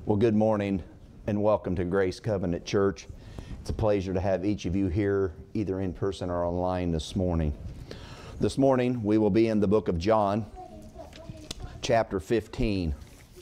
Well, good morning and welcome to Grace Covenant Church. It's a pleasure to have each of you here, either in person or online this morning. This morning, we will be in the book of John, chapter 15.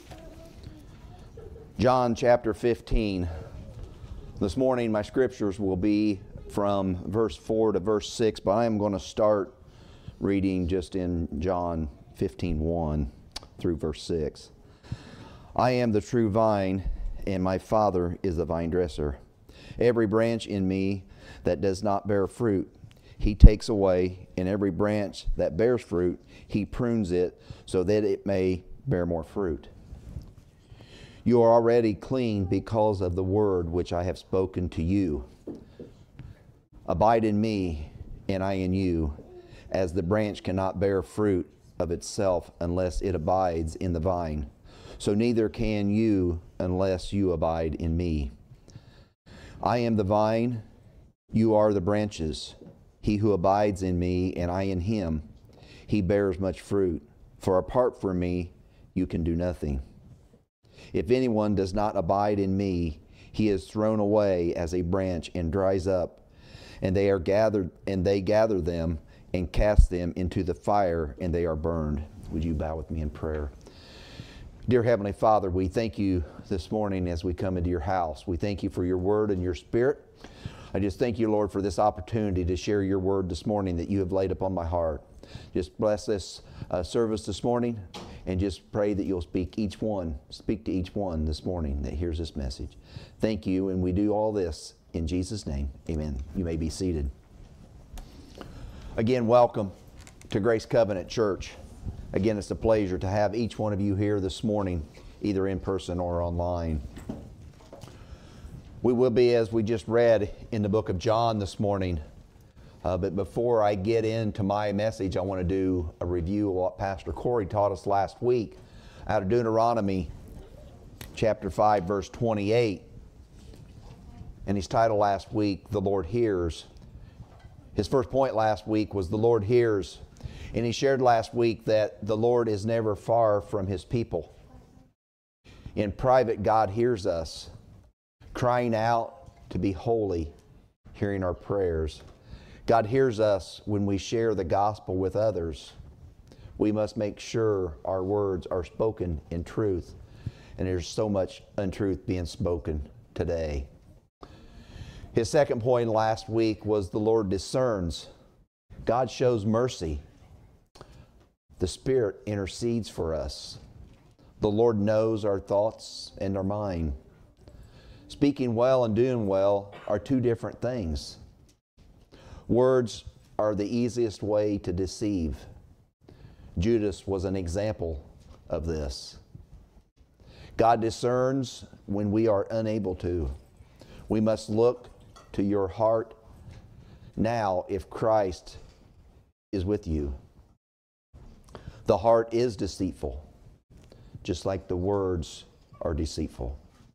John chapter 15. This morning, my scriptures will be from verse 4 to verse 6, but I am going to start reading just in John 15:1 through verse 6. I am the true vine, and my Father is the vine dresser. Every branch in me that does not bear fruit, he takes away, and every branch that bears fruit, he prunes it so that it may bear more fruit. You are already clean because of the word which I have spoken to you. Abide in me, and I in you, as the branch cannot bear fruit of itself unless it abides in the vine. So neither can you unless you abide in me. I am the vine, you are the branches. He who abides in me and I in him, he bears much fruit. For apart from me, you can do nothing. If anyone does not abide in me, he is thrown away as a branch and dries up, and they gather them and cast them into the fire, and they are burned. Would you bow with me in prayer? Dear Heavenly Father, we thank you this morning as we come into your house. We thank you for your word and your spirit. I just thank you, Lord, for this opportunity to share your word this morning that you have laid upon my heart. Just bless this service this morning, and just pray that you'll speak to each one this morning that hears this message. Thank you, and we do all this in Jesus' name. Amen. You may be seated. Again, welcome to Grace Covenant Church. Again, it's a pleasure to have each one of you here this morning, either in person or online. We will be, as we just read in the book of John this morning, but before I get into my message, I want to do a review of what Pastor Corey taught us last week out of Deuteronomy chapter 5, verse 28. And his title last week, The Lord Hears. His first point last week was The Lord Hears. And he shared last week that the Lord is never far from his people. In private, God hears us, crying out to be holy, hearing our prayers. God hears us when we share the gospel with others. We must make sure our words are spoken in truth. And there's so much untruth being spoken today. His second point last week was the Lord discerns. God shows mercy. The Spirit intercedes for us. The Lord knows our thoughts and our mind. Speaking well and doing well are two different things. Words are the easiest way to deceive. Judas was an example of this. God discerns when we are unable to. We must look to your heart now if Christ is with you. The heart is deceitful, just like the words are deceitful.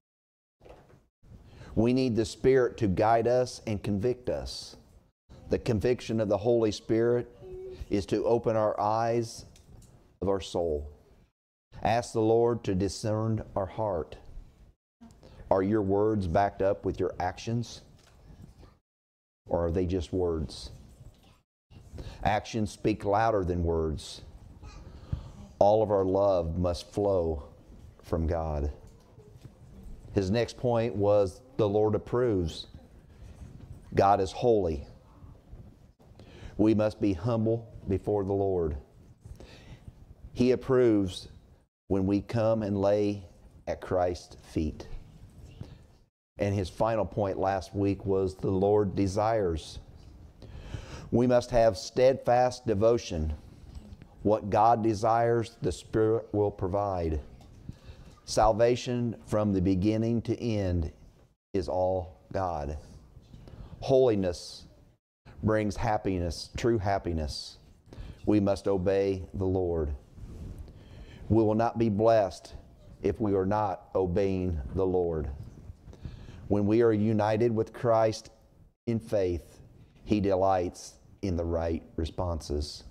We need the Spirit to guide us and convict us. The conviction of the Holy Spirit is to open our eyes of our soul. Ask the Lord to discern our heart. Are your words backed up with your actions? Or are they just words? Actions speak louder than words. All of our love must flow from God. His next point was the Lord approves. God is holy. We must be humble before the Lord. He approves when we come and lay at Christ's feet. And his final point last week was the Lord desires. We must have steadfast devotion. What God desires, the Spirit will provide. Salvation from the beginning to end is all God. Holiness brings happiness, true happiness. We must obey the Lord. We will not be blessed if we are not obeying the Lord. When we are united with Christ in faith, He delights in the right responses.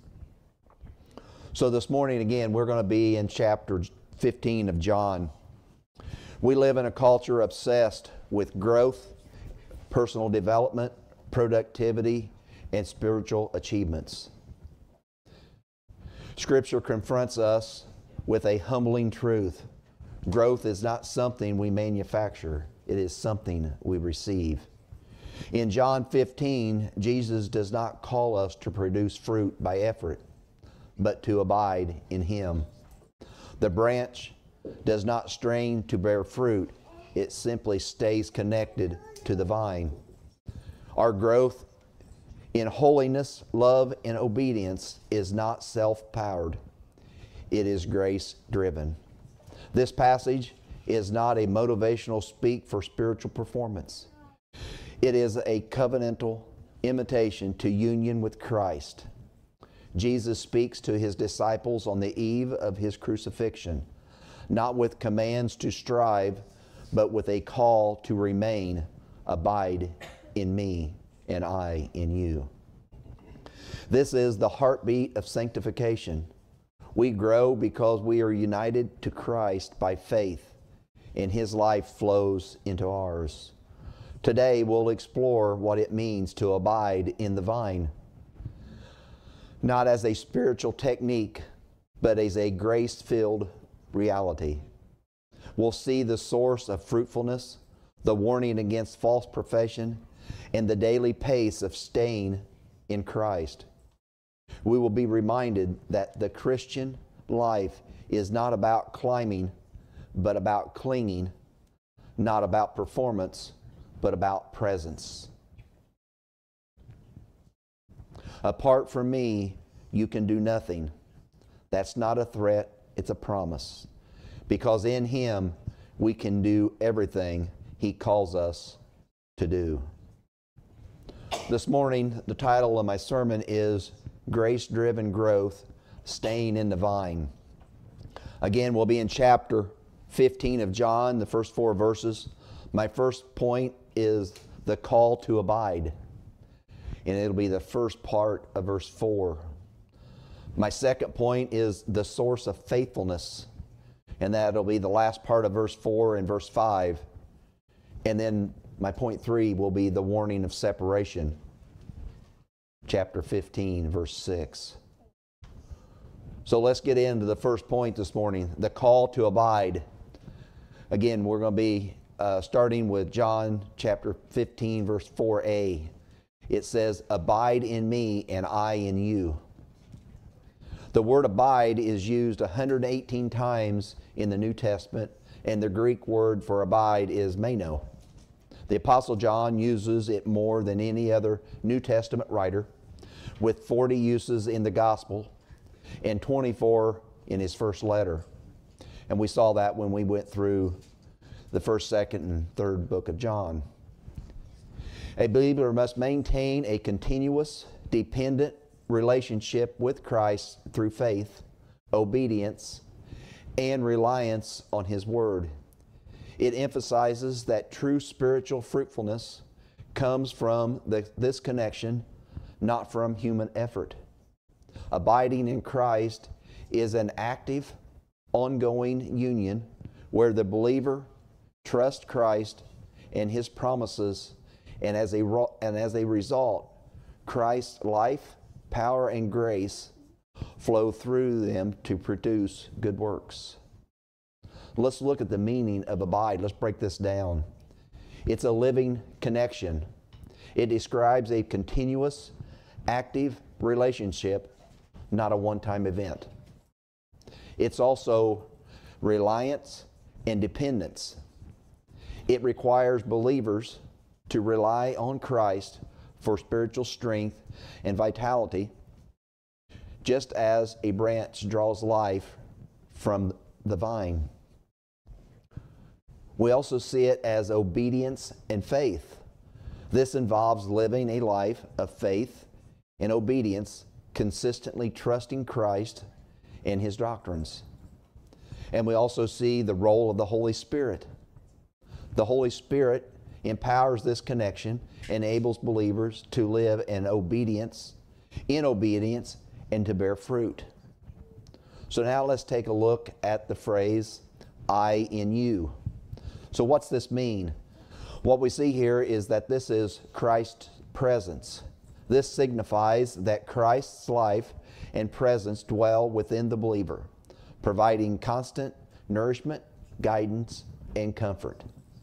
So this morning, again, we're going to be in chapter 15 of John. We live in a culture obsessed with growth, personal development, productivity, and spiritual achievements. Scripture confronts us with a humbling truth. Growth is not something we manufacture. It is something we receive. In John 15, Jesus does not call us to produce fruit by effort, but to abide in Him. The branch does not strain to bear fruit. It simply stays connected to the vine. Our growth in holiness, love, and obedience is not self-powered. It is grace-driven. This passage is not a motivational speak for spiritual performance. It is a covenantal invitation to union with Christ. Jesus speaks to His disciples on the eve of His crucifixion, not with commands to strive, but with a call to remain, abide in me, and I in you. This is the heartbeat of sanctification. We grow because we are united to Christ by faith, and His life flows into ours. Today we'll explore what it means to abide in the vine, not as a spiritual technique, but as a grace-filled reality. We'll see the source of fruitfulness, the warning against false profession, and the daily pace of staying in Christ. We will be reminded that the Christian life is not about climbing, but about clinging, not about performance, but about presence. Apart from me, you can do nothing. That's not a threat, it's a promise. Because in Him, we can do everything He calls us to do. This morning, the title of my sermon is Grace-Driven Growth, Staying in the Vine. Again, we'll be in chapter 15 of John, the first 4 verses. My first point is the call to abide, and it'll be the first part of verse 4. My second point is the source of faithfulness, and that'll be the last part of verse 4 and verse 5. And then my point 3 will be the warning of separation, chapter 15, verse 6. So let's get into the first point this morning, the call to abide. Again, we're going to be starting with John chapter 15, verse 4a. It says, "Abide in me and I in you." The word abide is used 118 times in the New Testament, and the Greek word for abide is meno. The Apostle John uses it more than any other New Testament writer, with 40 uses in the Gospel and 24 in his first letter. And we saw that when we went through the first, second, and third book of John. A believer must maintain a continuous, dependent relationship with Christ through faith, obedience, and reliance on His Word. It emphasizes that true spiritual fruitfulness comes from this connection, not from human effort. Abiding in Christ is an active, ongoing union where the believer trusts Christ and His promises, and as a result, Christ's life, power, and grace flow through them to produce good works. Let's look at the meaning of abide. Let's break this down. It's a living connection. It describes a continuous, active relationship, not a one-time event. It's also reliance and dependence. It requires believers to rely on Christ for spiritual strength and vitality, just as a branch draws life from the vine. We also see it as obedience and faith. This involves living a life of faith and obedience, consistently trusting Christ and His doctrines. And we also see the role of the Holy Spirit. The Holy Spirit empowers this connection, enables believers to live in obedience, and to bear fruit. So now let's take a look at the phrase, I in you. So what's this mean? What we see here is that this is Christ's presence. This signifies that Christ's life and presence dwell within the believer, providing constant nourishment, guidance, and comfort.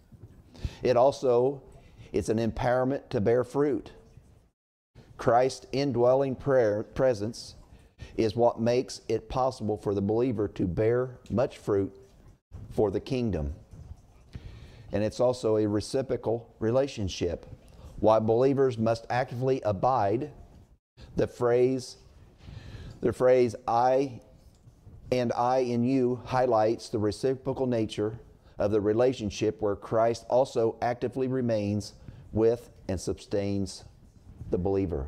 It's an empowerment to bear fruit. Christ's indwelling presence is what makes it possible for the believer to bear much fruit for the kingdom. And it's also a reciprocal relationship. While believers must actively abide, the phrase I and I in you highlights the reciprocal nature of the relationship where Christ also actively remains with and sustains the believer.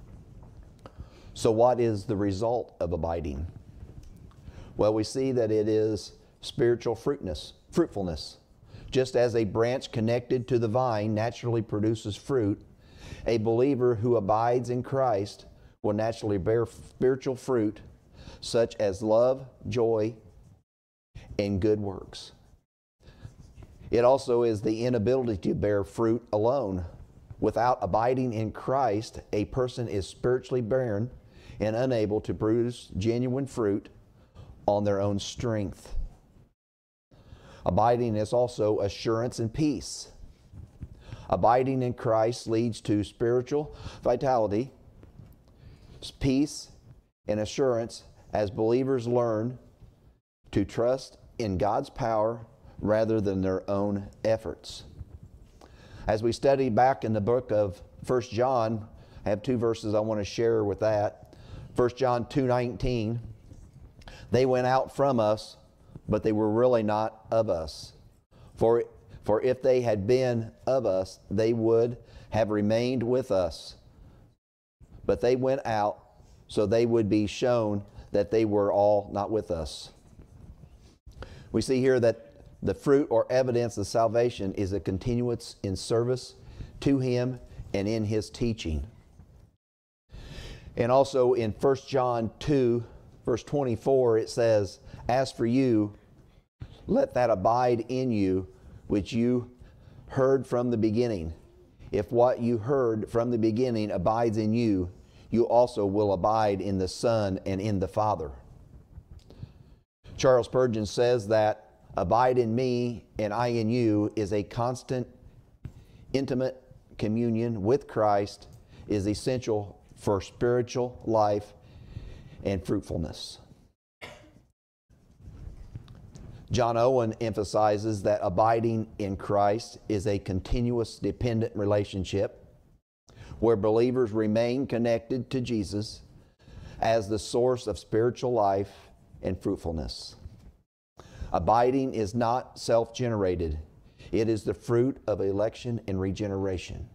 So what is the result of abiding? Well, we see that it is spiritual fruitfulness. Just as a branch connected to the vine naturally produces fruit, a believer who abides in Christ will naturally bear spiritual fruit such as love, joy, and good works. It also is the inability to bear fruit alone. Without abiding in Christ, a person is spiritually barren and unable to produce genuine fruit on their own strength. Abiding is also assurance and peace. Abiding in Christ leads to spiritual vitality, peace, and assurance as believers learn to trust in God's power rather than their own efforts. As we study back in the book of 1 John, I have two verses I want to share with that. 1 John 2:19, they went out from us, but they were really not of us. For if they had been of us, they would have remained with us. But they went out, so they would be shown that they were all not with us. We see here that the fruit or evidence of salvation is a continuance in service to Him and in His teaching. And also in 1 John 2, verse 24, it says, as for you, let that abide in you which you heard from the beginning. If what you heard from the beginning abides in you, you also will abide in the Son and in the Father. Charles Spurgeon says that abide in me and I in you is a constant, intimate communion with Christ is essential for spiritual life and fruitfulness. John Owen emphasizes that abiding in Christ is a continuous dependent relationship where believers remain connected to Jesus as the source of spiritual life and fruitfulness. Abiding is not self-generated. It is the fruit of election and regeneration.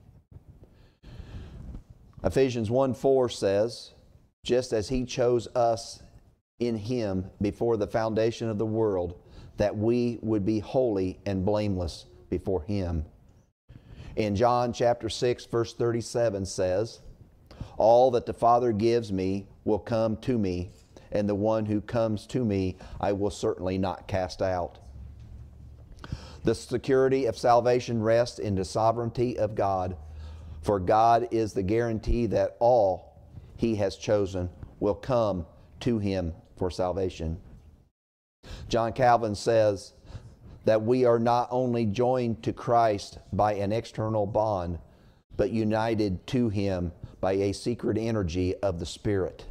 Ephesians 1:4 says, just as He chose us in Him before the foundation of the world, that we would be holy and blameless before Him. In John chapter 6, verse 37 says, all that the Father gives me will come to me, and the one who comes to me I will certainly not cast out. The security of salvation rests in the sovereignty of God, for God is the guarantee that all He has chosen will come to Him for salvation. John Calvin says that we are not only joined to Christ by an external bond, but united to Him by a secret energy of the Spirit.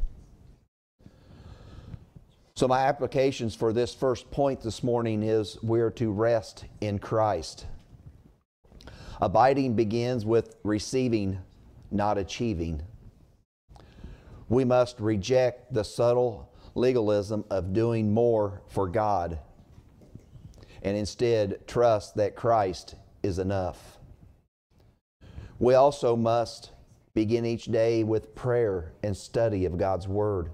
So my applications for this first point this morning is we're to rest in Christ. Abiding begins with receiving, not achieving. We must reject the subtle legalism of doing more for God and instead trust that Christ is enough. We also must begin each day with prayer and study of God's Word.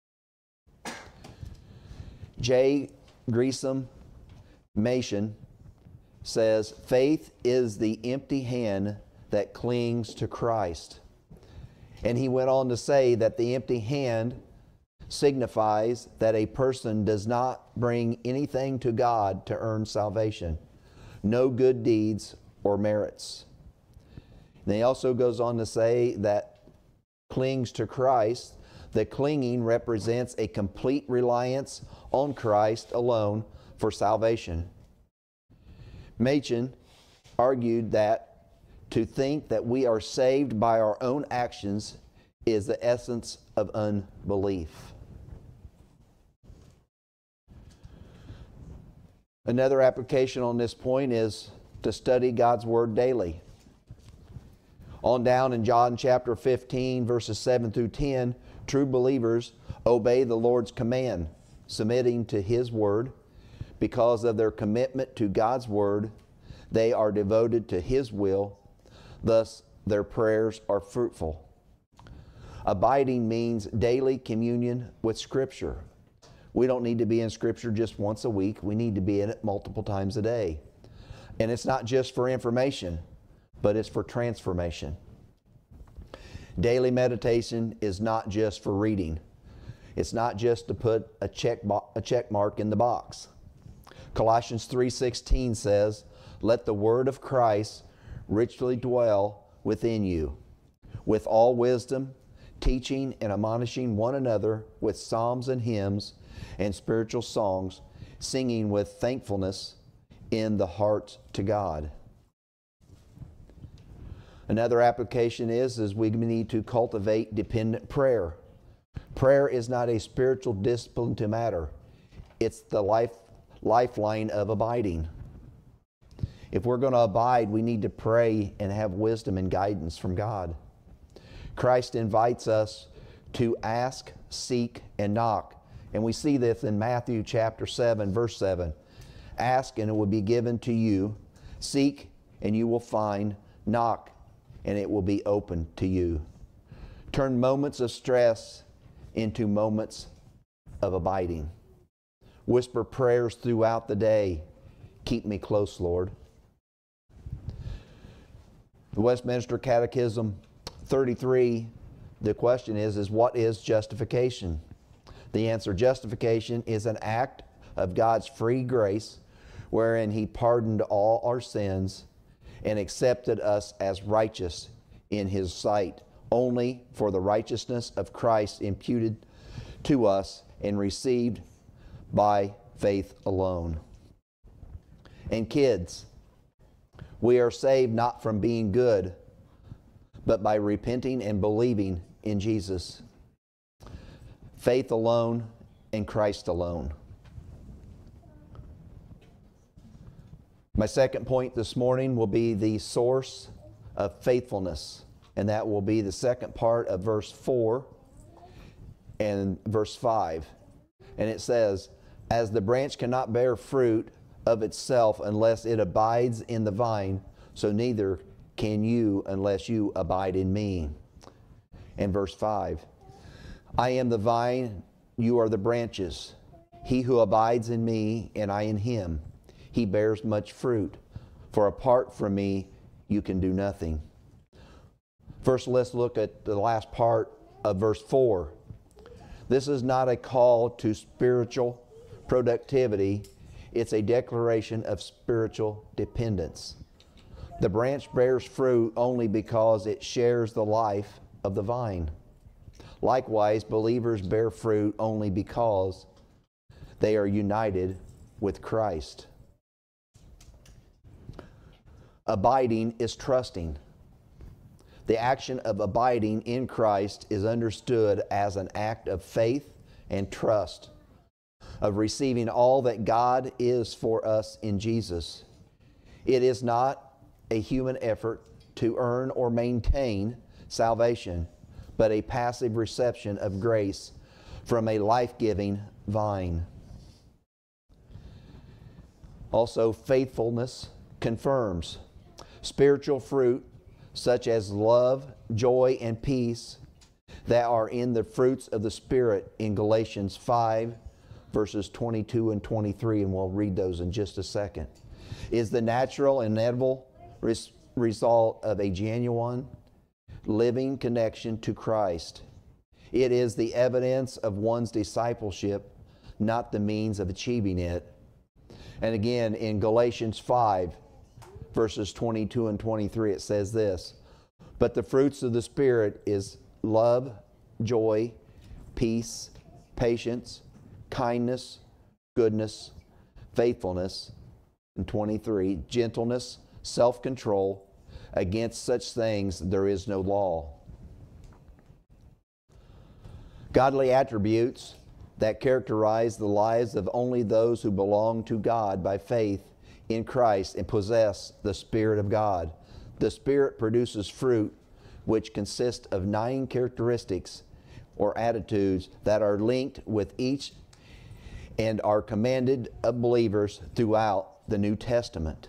J. Gresham Machen says, faith is the empty hand that clings to Christ. And he went on to say that the empty hand signifies that a person does not bring anything to God to earn salvation, no good deeds or merits. And he also goes on to say that clings to Christ. The clinging represents a complete reliance on Christ alone for salvation. Machen argued that to think that we are saved by our own actions is the essence of unbelief. Another application on this point is to study God's Word daily. On down in John chapter 15, verses 7 through 10, true believers obey the Lord's command, submitting to His Word. Because of their commitment to God's Word, they are devoted to His will. Thus, their prayers are fruitful. Abiding means daily communion with Scripture. We don't need to be in Scripture just once a week. We need to be in it multiple times a day. And it's not just for information, but it's for transformation. Daily meditation is not just for reading. It's not just to put a check mark in the box. Colossians 3:16 says, "Let the word of Christ richly dwell within you, with all wisdom, teaching and admonishing one another with psalms and hymns and spiritual songs, singing with thankfulness in the heart to God." Another application is we need to cultivate dependent prayer. Prayer is not a spiritual discipline to matter. It's the lifeline of abiding. If we're going to abide, we need to pray and have wisdom and guidance from God. Christ invites us to ask, seek, and knock. And we see this in Matthew chapter 7, verse 7. Ask, and it will be given to you. Seek, and you will find. Knock, and it will be open to you. Turn moments of stress into moments of abiding. Whisper prayers throughout the day. Keep me close, Lord. The Westminster Catechism 33, the question is what is justification? The answer, justification is an act of God's free grace wherein He pardoned all our sins and accepted us as righteous in His sight, only for the righteousness of Christ imputed to us and received by faith alone. And kids, we are saved not from being good, but by repenting and believing in Jesus. Faith alone and Christ alone. My second point this morning will be the source of faithfulness, and that will be the second part of verse 4 and verse 5. And it says, "As the branch cannot bear fruit of itself unless it abides in the vine, so neither can you unless you abide in me." And verse 5, "I am the vine, you are the branches. He who abides in me and I in him, he bears much fruit, for apart from me you can do nothing." First, let's look at the last part of verse 4. This is not a call to spiritual productivity. It's a declaration of spiritual dependence. The branch bears fruit only because it shares the life of the vine. Likewise, believers bear fruit only because they are united with Christ. Abiding is trusting. The action of abiding in Christ is understood as an act of faith and trust, of receiving all that God is for us in Jesus. It is not a human effort to earn or maintain salvation, but a passive reception of grace from a life-giving vine. Also, faithfulness confirms. Spiritual fruit, such as love, joy, and peace, that are in the fruits of the Spirit in Galatians 5, verses 22 and 23, and we'll read those in just a second, is the natural and inevitable result of a genuine, living connection to Christ. It is the evidence of one's discipleship, not the means of achieving it. And again, in Galatians 5, verses 22 and 23, it says this: "But the fruits of the Spirit is love, joy, peace, patience, kindness, goodness, faithfulness," and 23, "gentleness, self-control. Against such things there is no law." Godly attributes that characterize the lives of only those who belong to God by faith in Christ and possess the Spirit of God. The Spirit produces fruit which consist of 9 characteristics or attitudes that are linked with each and are commanded of believers throughout the New Testament.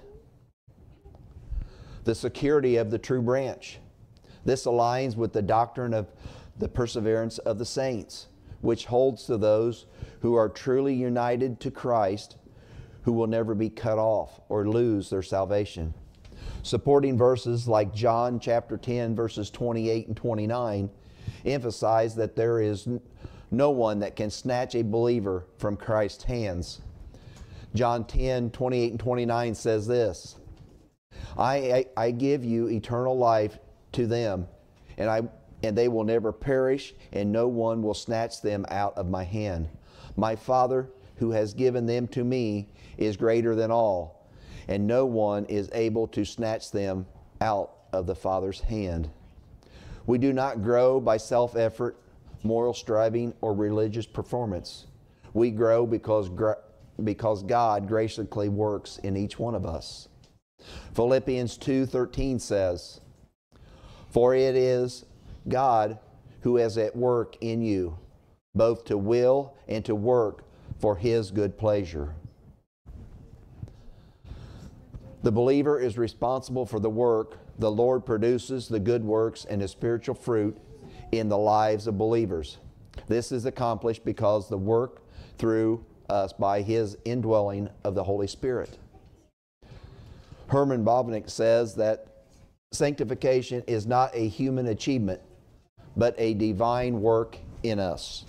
The security of the true branch. This aligns with the doctrine of the perseverance of the saints, which holds to those who are truly united to Christ, who will never be cut off or lose their salvation. Supporting verses like John chapter 10, verses 28 and 29 emphasize that there is no one that can snatch a believer from Christ's hands. John 10, 28 and 29 says this: I give you eternal life to them, and they will never perish, and no one will snatch them out of my hand. My Father, who has given them to me, is greater than all, and no one is able to snatch them out of the Father's hand. We do not grow by self-effort, moral striving, or religious performance. We grow because God graciously works in each one of us. Philippians 2:13 says, "For it is God who is at work in you, both to will and to work for His good pleasure." The believer is responsible for the work. The Lord produces the good works and the spiritual fruit in the lives of believers. This is accomplished because the work through us by His indwelling of the Holy Spirit. Herman Bavinck says that sanctification is not a human achievement, but a divine work in us.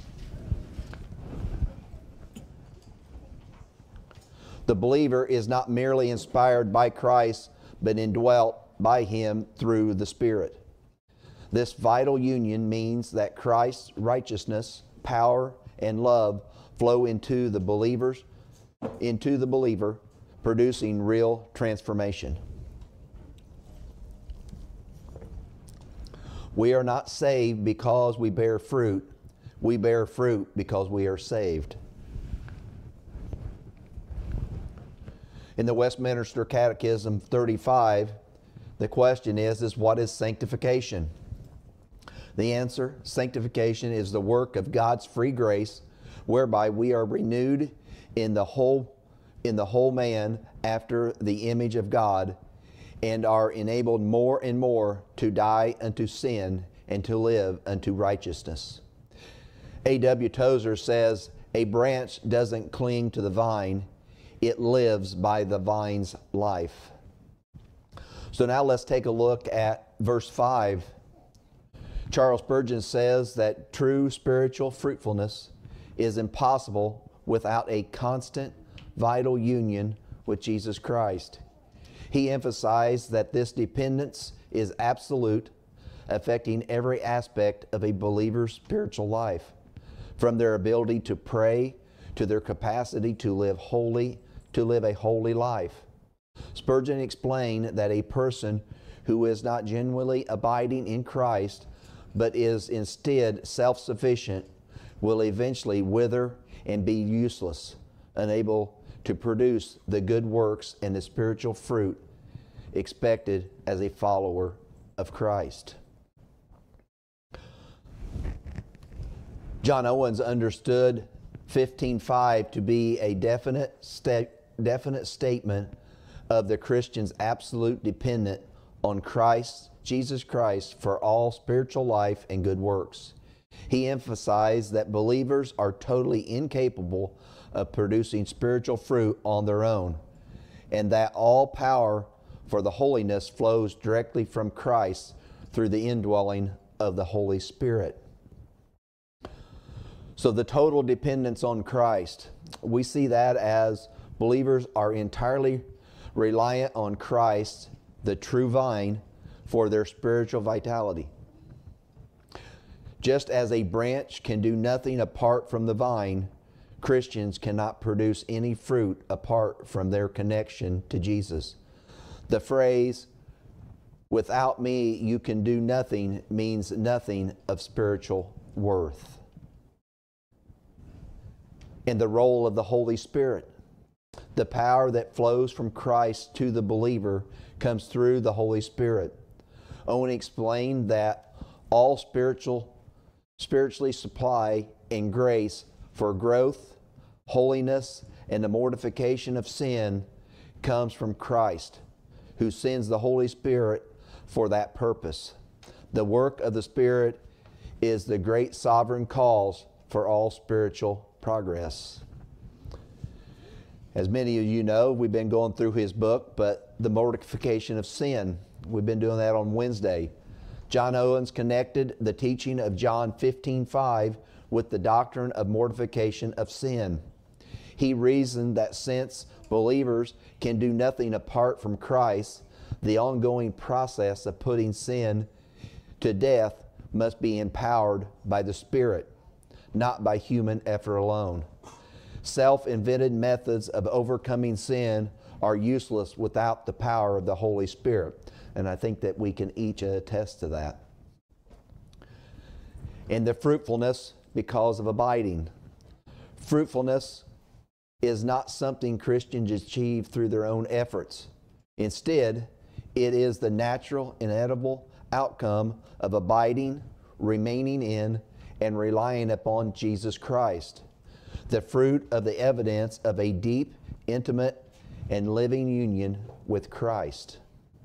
The believer is not merely inspired by Christ, but indwelt by Him through the Spirit. This vital union means that Christ's righteousness, power, and love flow into the believer, producing real transformation. We are not saved because we bear fruit. We bear fruit because we are saved. In the Westminster Catechism 35, the question is what is sanctification? The answer: sanctification is the work of God's free grace, whereby we are renewed in the whole man after the image of God, and are enabled more and more to die unto sin and to live unto righteousness. A.W. Tozer says, "A branch doesn't cling to the vine, it lives by the vine's life." So now let's take a look at verse 5. Charles Spurgeon says that true spiritual fruitfulness is impossible without a constant, vital union with Jesus Christ. He emphasized that this dependence is absolute, affecting every aspect of a believer's spiritual life, from their ability to pray to their capacity to live a holy life. Spurgeon explained that a person who is not genuinely abiding in Christ, but is instead self-sufficient, will eventually wither and be useless, unable to produce the good works and the spiritual fruit expected as a follower of Christ. John Owens understood 15:5 to be a definite statement of the Christian's absolute dependence on Christ, Jesus Christ, for all spiritual life and good works. He emphasized that believers are totally incapable of producing spiritual fruit on their own, and that all power for the holiness flows directly from Christ through the indwelling of the Holy Spirit. So the total dependence on Christ, we see that as believers are entirely reliant on Christ, the true vine, for their spiritual vitality. Just as a branch can do nothing apart from the vine, Christians cannot produce any fruit apart from their connection to Jesus. The phrase, "without me you can do nothing," means nothing of spiritual worth. And the role of the Holy Spirit. The power that flows from Christ to the believer comes through the Holy Spirit. Owen explained that all spiritually supply and grace for growth, holiness, and the mortification of sin comes from Christ, who sends the Holy Spirit for that purpose. The work of the Spirit is the great sovereign cause for all spiritual progress. As many of you know, we've been going through his book, but the mortification of sin. We've been doing that on Wednesday. John Owens connected the teaching of John 15:5 with the doctrine of mortification of sin. He reasoned that since believers can do nothing apart from Christ, the ongoing process of putting sin to death must be empowered by the Spirit, not by human effort alone. Self-invented methods of overcoming sin are useless without the power of the Holy Spirit. And I think that we can each attest to that. And the fruitfulness because of abiding. Fruitfulness is not something Christians achieve through their own efforts. Instead, it is the natural, inevitable outcome of abiding, remaining in, and relying upon Jesus Christ. The fruit of the evidence of a deep, intimate, and living union with Christ.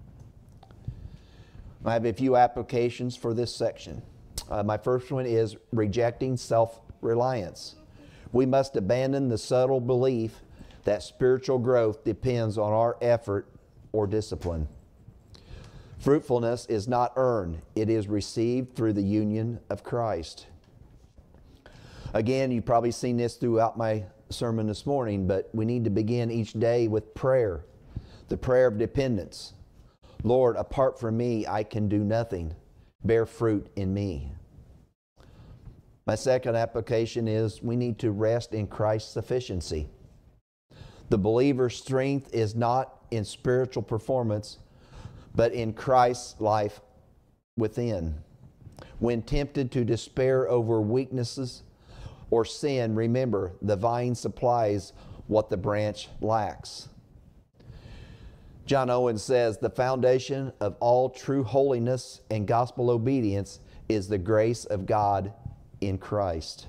I have a few applications for this section. My first one is rejecting self-reliance. We must abandon the subtle belief that spiritual growth depends on our effort or discipline. Fruitfulness is not earned. It is received through the union of Christ. Again, you've probably seen this throughout my sermon this morning, but we need to begin each day with prayer. The prayer of dependence. Lord, apart from me, I can do nothing. Bear fruit in me. My second application is we need to rest in Christ's sufficiency. The believer's strength is not in spiritual performance, but in Christ's life within. When tempted to despair over weaknesses or sin, remember the vine supplies what the branch lacks. John Owen says, the foundation of all true holiness and gospel obedience is the grace of God in Christ.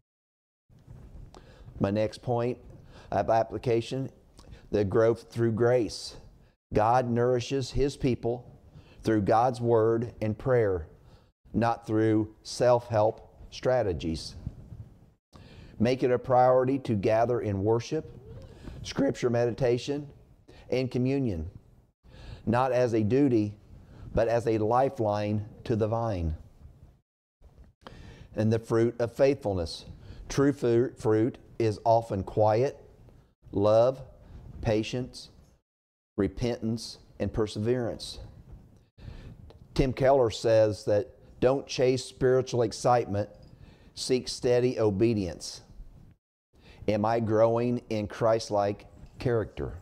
My next point of application, the growth through grace. God nourishes His people through God's Word and prayer, not through self-help strategies. Make it a priority to gather in worship, scripture meditation, and communion, not as a duty, but as a lifeline to the vine. And the fruit of faithfulness. True fruit is often quiet, love, patience, repentance, and perseverance. Tim Keller says that don't chase spiritual excitement, seek steady obedience. Am I growing in Christ-like character?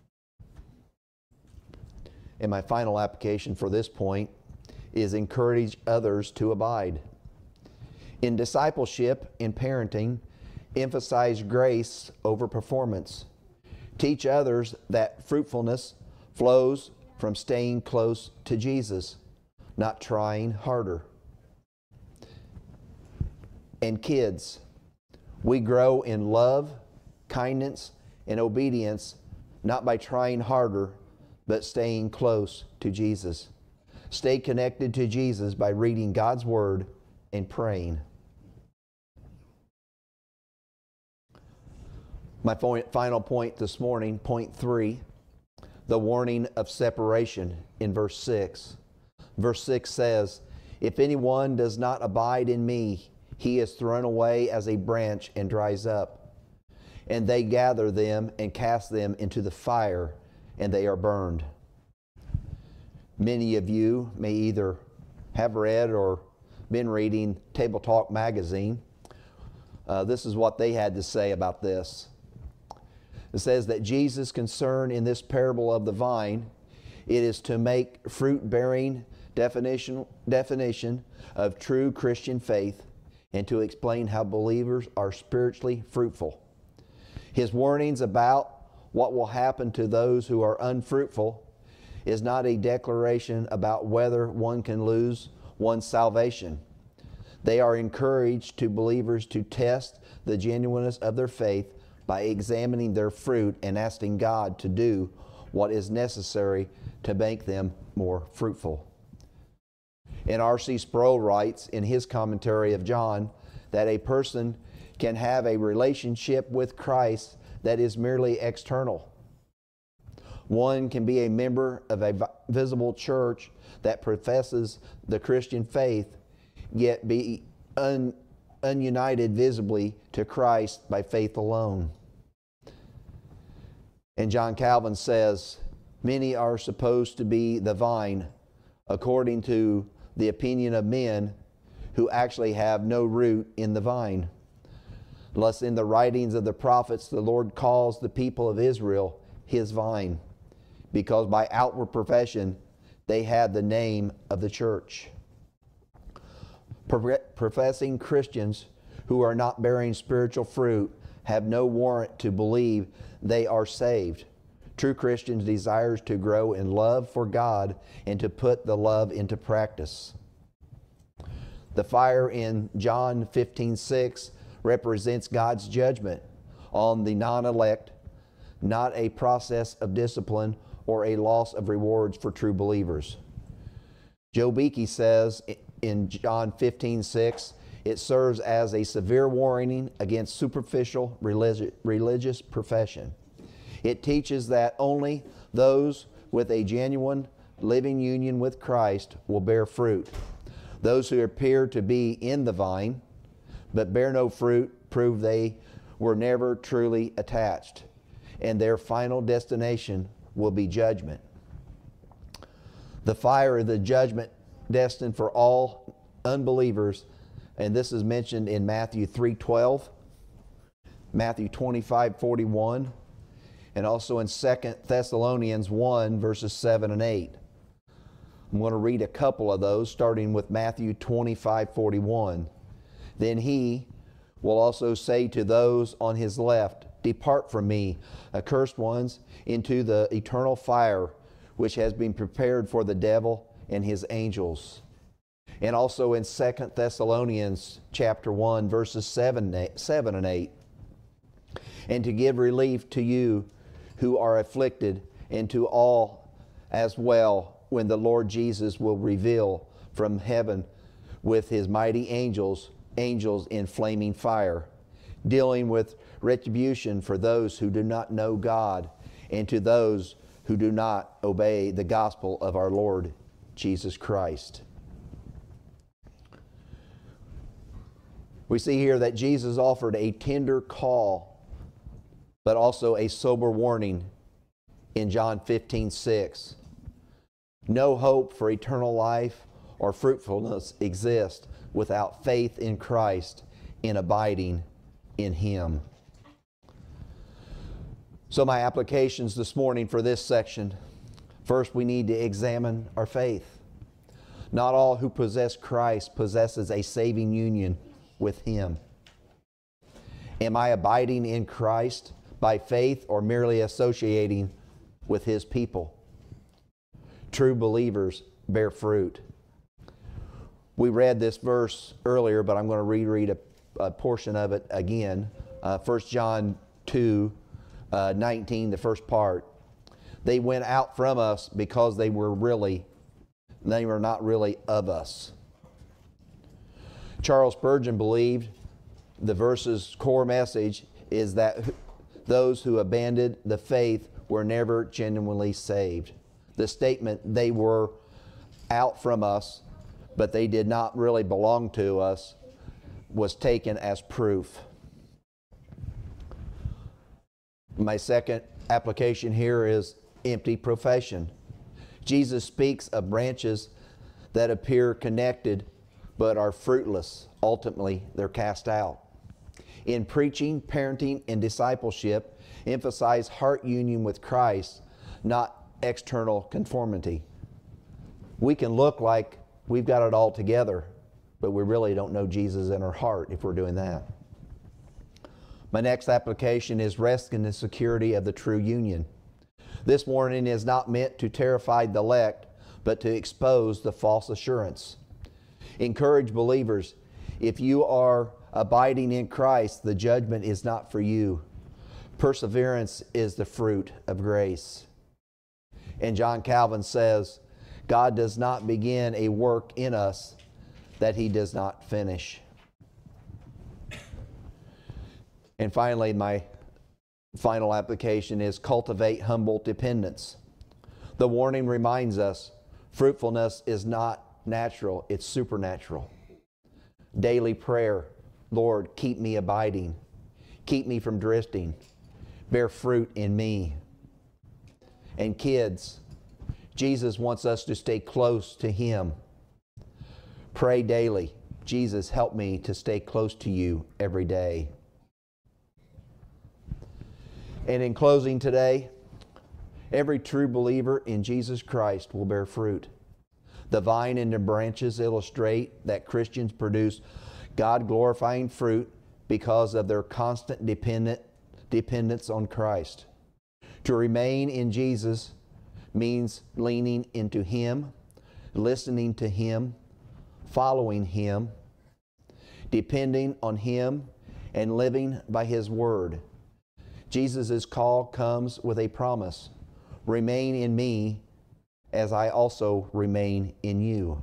And my final application for this point is encourage others to abide. In discipleship, in parenting, emphasize grace over performance. Teach others that fruitfulness flows from staying close to Jesus, not trying harder. And kids, we grow in love, kindness, and obedience, not by trying harder, but staying close to Jesus. Stay connected to Jesus by reading God's Word and praying. My final point this morning, point 3, the warning of separation in verse 6. Verse 6 says, if anyone does not abide in me, he is thrown away as a branch and dries up. And they gather them and cast them into the fire, and they are burned. Many of you may either have read or been reading Table Talk magazine. This is what they had to say about this. It says that Jesus' concern in this parable of the vine, it is to make fruit-bearing definition of true Christian faith and to explain how believers are spiritually fruitful. His warnings about what will happen to those who are unfruitful is not a declaration about whether one can lose one's salvation. They are encouraged to believers to test the genuineness of their faith by examining their fruit and asking God to do what is necessary to make them more fruitful. And R.C. Sproul writes in his commentary of John that a person can have a relationship with Christ that is merely external. One can be a member of a visible church that professes the Christian faith, yet be ununited visibly to Christ by faith alone. And John Calvin says, many are supposed to be the vine, according to the opinion of men who actually have no root in the vine. Thus, in the writings of the prophets, the Lord calls the people of Israel His vine, because by outward profession they had the name of the church. Professing Christians who are not bearing spiritual fruit have no warrant to believe they are saved. True Christians desire to grow in love for God and to put the love into practice. The fire in John 15:6 represents God's judgment on the non-elect, not a process of discipline or a loss of rewards for true believers. Joe Beeke says in John 15:6, it serves as a severe warning against superficial religious profession. It teaches that only those with a genuine living union with Christ will bear fruit. Those who appear to be in the vine but bear no fruit prove they were never truly attached, and their final destination will be judgment. The fire of the judgment destined for all unbelievers, and this is mentioned in Matthew 3:12, Matthew 25:41, and also in 2 Thessalonians 1, verses 7 and 8. I'm going to read a couple of those, starting with Matthew 25:41. Then he will also say to those on his left, depart from me, accursed ones, into the eternal fire, which has been prepared for the devil and his angels. And also in 2 Thessalonians chapter 1, verses 7 and 8. And to give relief to you who are afflicted, and to all as well, when the Lord Jesus will reveal from heaven with his mighty angels in flaming fire, dealing with retribution for those who do not know God, and to those who do not obey the gospel of our Lord Jesus Christ. We see here that Jesus offered a tender call, but also a sober warning in John 15:6. No hope for eternal life or fruitfulness exists without faith in Christ and abiding in Him. So my applications this morning for this section. First, we need to examine our faith. Not all who possess Christ possesses a saving union with Him. Am I abiding in Christ by faith or merely associating with His people? True believers bear fruit. We read this verse earlier, but I'm going to reread a portion of it again. 1 John 2, 19, the first part. They went out from us because they were not really of us. Charles Spurgeon believed the verse's core message is that those who abandoned the faith were never genuinely saved. The statement, they were out from us, but they did not really belong to us, was taken as proof. My second application here is empty profession. Jesus speaks of branches that appear connected but are fruitless. Ultimately, they're cast out. In preaching, parenting, and discipleship, emphasize heart union with Christ, not external conformity. We can look like we've got it all together, but we really don't know Jesus in our heart if we're doing that. My next application is rest in the security of the true union. This warning is not meant to terrify the elect, but to expose the false assurance. Encourage believers, if you are abiding in Christ, the judgment is not for you. Perseverance is the fruit of grace. And John Calvin says, God does not begin a work in us that He does not finish. And finally, my final application is cultivate humble dependence. The warning reminds us fruitfulness is not natural, it's supernatural. Daily prayer, Lord, keep me abiding. Keep me from drifting. Bear fruit in me. And kids, Jesus wants us to stay close to Him. Pray daily, Jesus, help me to stay close to you every day. And in closing today, every true believer in Jesus Christ will bear fruit. The vine and the branches illustrate that Christians produce God-glorifying fruit because of their constant dependence on Christ. To remain in Jesus means leaning into Him, listening to Him, following Him, depending on Him, and living by His Word. Jesus' call comes with a promise. Remain in me as I also remain in you.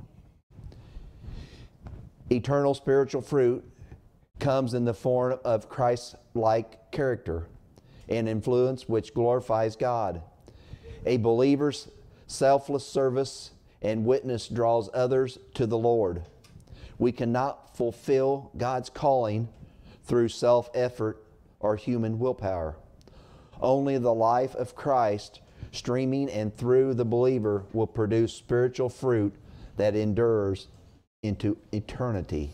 Eternal spiritual fruit comes in the form of Christ-like character and influence which glorifies God. A believer's selfless service and witness draws others to the Lord. We cannot fulfill God's calling through self-effort or human willpower. Only the life of Christ streaming and through the believer will produce spiritual fruit that endures into eternity.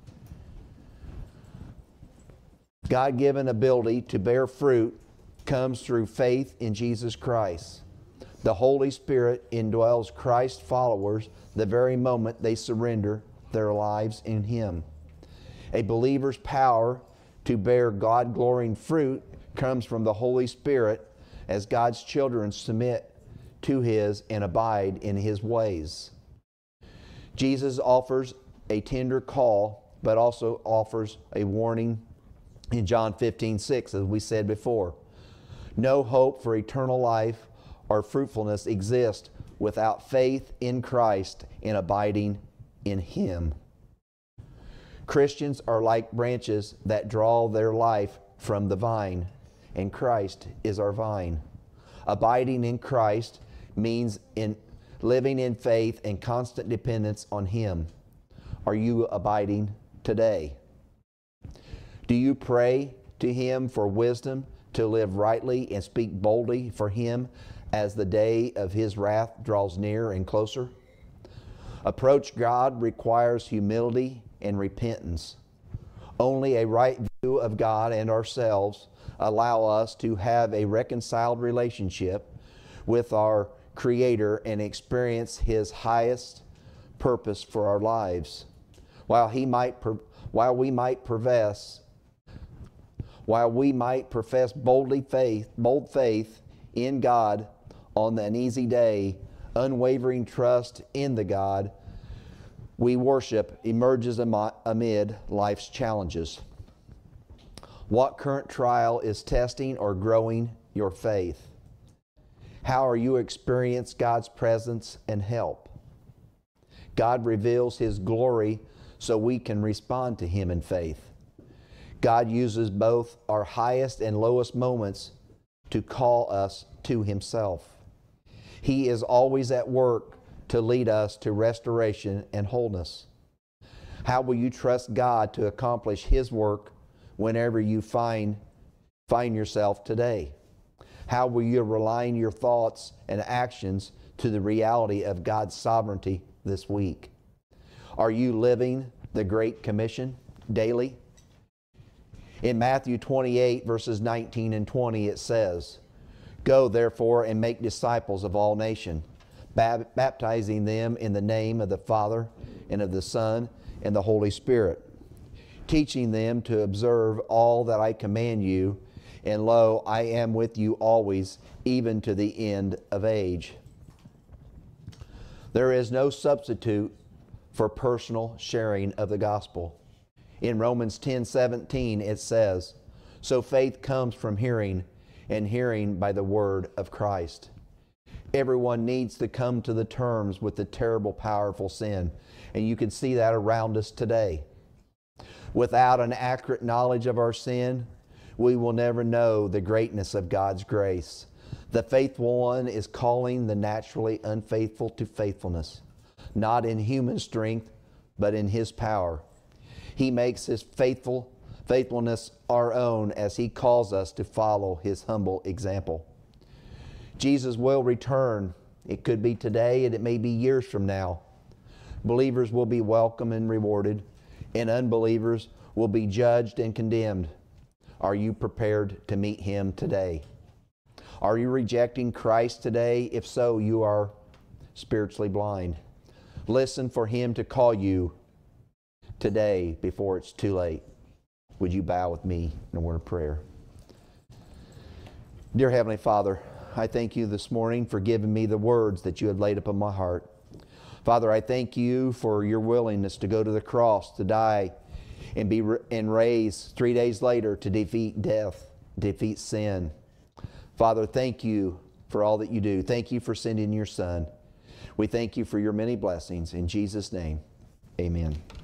God-given ability to bear fruit comes through faith in Jesus Christ. The Holy Spirit indwells Christ's followers the very moment they surrender their lives in Him. A believer's power to bear God-glorying fruit comes from the Holy Spirit as God's children submit to His and abide in His ways. Jesus offers a tender call, but also offers a warning in John 15:6, as we said before. No hope for eternal life or fruitfulness exists without faith in Christ and abiding in Him. Christians are like branches that draw their life from the vine, and Christ is our vine. Abiding in Christ means in living in faith and constant dependence on Him. Are you abiding today? Do you pray to Him for wisdom to live rightly and speak boldly for Him as the day of His wrath draws near and closer? Approach God requires humility and repentance. Only a right view of God and ourselves allow us to have a reconciled relationship with our Creator and experience His highest purpose for our lives. While we might profess bold faith in God on an easy day, unwavering trust in the God we worship emerges amid life's challenges. What current trial is testing or growing your faith? How are you experiencing God's presence and help? God reveals His glory so we can respond to Him in faith. God uses both our highest and lowest moments to call us to Himself. He is always at work to lead us to restoration and wholeness. How will you trust God to accomplish His work whenever you find yourself today? How will you align your thoughts and actions to the reality of God's sovereignty this week? Are you living the Great Commission daily? In Matthew 28, verses 19 and 20, it says, "Go therefore and make disciples of all nations, baptizing them in the name of the Father and of the Son and the Holy Spirit, teaching them to observe all that I command you, and lo, I am with you always, even to the end of age." There is no substitute for personal sharing of the gospel. In Romans 10:17 it says, "So faith comes from hearing, and hearing by the word of Christ." Everyone needs to come to the terms with the terrible, powerful sin, and you can see that around us today. Without an accurate knowledge of our sin, we will never know the greatness of God's grace. The faithful one is calling the naturally unfaithful to faithfulness, not in human strength, but in His power. He makes His faithfulness our own as He calls us to follow His humble example. Jesus will return. It could be today and it may be years from now. Believers will be welcomed and rewarded, and unbelievers will be judged and condemned. Are you prepared to meet Him today? Are you rejecting Christ today? If so, you are spiritually blind. Listen for Him to call you today before it's too late. Would you bow with me in a word of prayer? Dear Heavenly Father, I thank you this morning for giving me the words that you had laid upon my heart. Father, I thank you for your willingness to go to the cross, to die, and raise 3 days later to defeat death, defeat sin. Father, thank you for all that you do. Thank you for sending your Son. We thank you for your many blessings. In Jesus' name, amen.